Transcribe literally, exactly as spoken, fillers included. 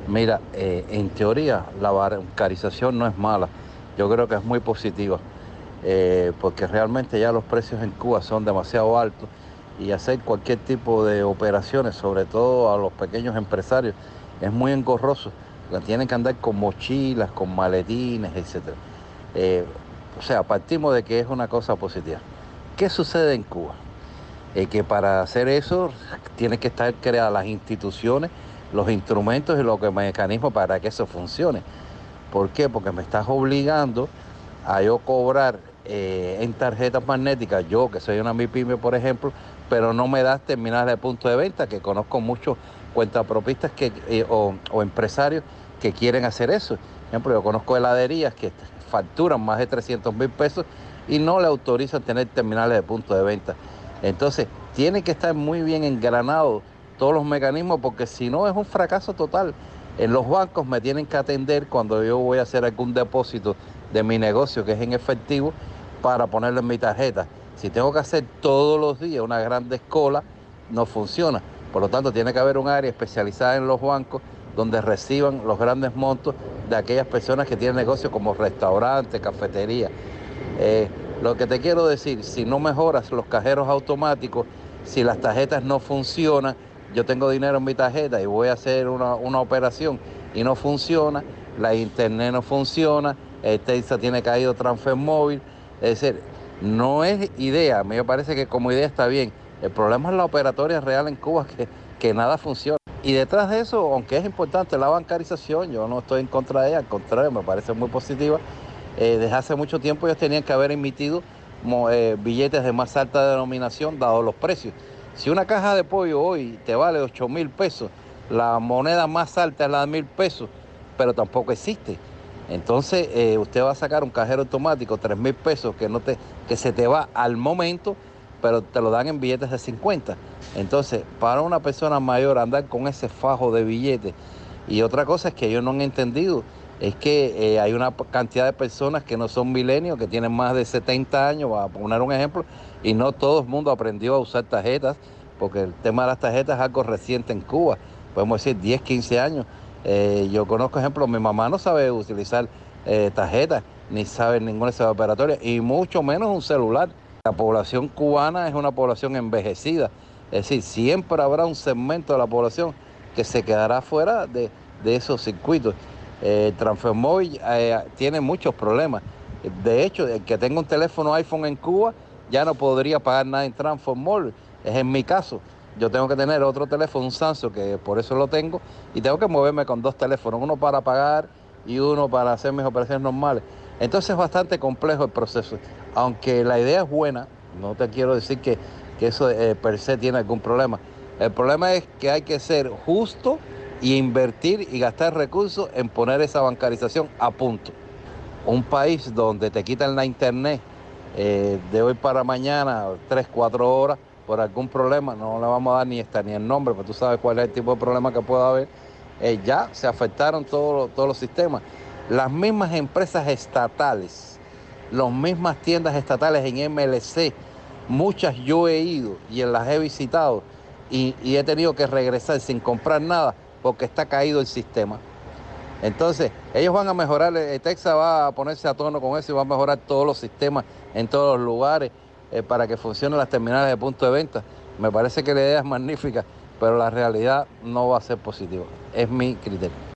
Mira, eh, en teoría la bancarización no es mala, yo creo que es muy positiva, eh, porque realmente ya los precios en Cuba son demasiado altos y hacer cualquier tipo de operaciones, sobre todo a los pequeños empresarios, es muy engorroso, porque tienen que andar con mochilas, con maletines, etcétera. Eh, o sea, partimos de que es una cosa positiva. ¿Qué sucede en Cuba? Eh, que para hacer eso tienen que estar creadas las instituciones, los instrumentos y los mecanismos para que eso funcione. ¿Por qué? Porque me estás obligando a yo cobrar eh, en tarjetas magnéticas, yo que soy una MIPYME, por ejemplo, pero no me das terminales de punto de venta, que conozco muchos cuentapropistas que, eh, o, o empresarios que quieren hacer eso. Por ejemplo, yo conozco heladerías que facturan más de trescientos mil pesos y no le autorizan tener terminales de punto de venta. Entonces, tiene que estar muy bien engranado todos los mecanismos, porque si no es un fracaso total. En los bancos me tienen que atender cuando yo voy a hacer algún depósito de mi negocio que es en efectivo para ponerlo en mi tarjeta. Si tengo que hacer todos los días una gran cola, no funciona. Por lo tanto, tiene que haber un área especializada en los bancos donde reciban los grandes montos de aquellas personas que tienen negocios como restaurantes, cafeterías. Eh, lo que te quiero decir, si no mejoras los cajeros automáticos, si las tarjetas no funcionan, yo tengo dinero en mi tarjeta y voy a hacer una, una operación y no funciona, la internet no funciona, el Telsa tiene caído transfer móvil, es decir, no es idea, a mí me parece que como idea está bien, el problema es la operatoria real en Cuba, que, que nada funciona. Y detrás de eso, aunque es importante la bancarización, yo no estoy en contra de ella, al contrario, me parece muy positiva. Eh, desde hace mucho tiempo ellos tenían que haber emitido mo, eh, billetes de más alta denominación, dado los precios. Si una caja de pollo hoy te vale ocho mil pesos, la moneda más alta es la de mil pesos, pero tampoco existe. Entonces, eh, usted va a sacar un cajero automático, tres mil pesos, que, no te, que se te va al momento, pero te lo dan en billetes de cincuenta. Entonces, para una persona mayor andar con ese fajo de billetes, y otra cosa es que ellos no han entendido, es que eh, hay una cantidad de personas que no son milenios, que tienen más de setenta años, para poner un ejemplo, y no todo el mundo aprendió a usar tarjetas, porque el tema de las tarjetas es algo reciente en Cuba, podemos decir diez, quince años. Eh, yo conozco ejemplos, mi mamá no sabe utilizar eh, tarjetas, ni sabe ninguna de operatoria, y mucho menos un celular. La población cubana es una población envejecida, es decir, siempre habrá un segmento de la población que se quedará fuera de, de esos circuitos. Eh, Transfermóvil eh, tiene muchos problemas. De hecho, el que tenga un teléfono iPhone en Cuba ya no podría pagar nada en Transfermóvil. Es en mi caso. Yo tengo que tener otro teléfono, un Samsung, que por eso lo tengo, y tengo que moverme con dos teléfonos, uno para pagar y uno para hacer mis operaciones normales. Entonces es bastante complejo el proceso. Aunque la idea es buena, no te quiero decir que, que eso eh, per se tiene algún problema. El problema es que hay que ser justo y invertir y gastar recursos en poner esa bancarización a punto. Un país donde te quitan la internet eh, de hoy para mañana, tres, cuatro horas, por algún problema, no le vamos a dar ni esta ni el nombre, pero tú sabes cuál es el tipo de problema que pueda haber, eh, ya se afectaron todos todos los sistemas. Las mismas empresas estatales, las mismas tiendas estatales en M L C, muchas yo he ido y las he visitado y, y he tenido que regresar sin comprar nada porque está caído el sistema. Entonces, ellos van a mejorar, eh, Texas va a ponerse a tono con eso y va a mejorar todos los sistemas en todos los lugares eh, para que funcionen las terminales de punto de venta. Me parece que la idea es magnífica, pero la realidad no va a ser positiva. Es mi criterio.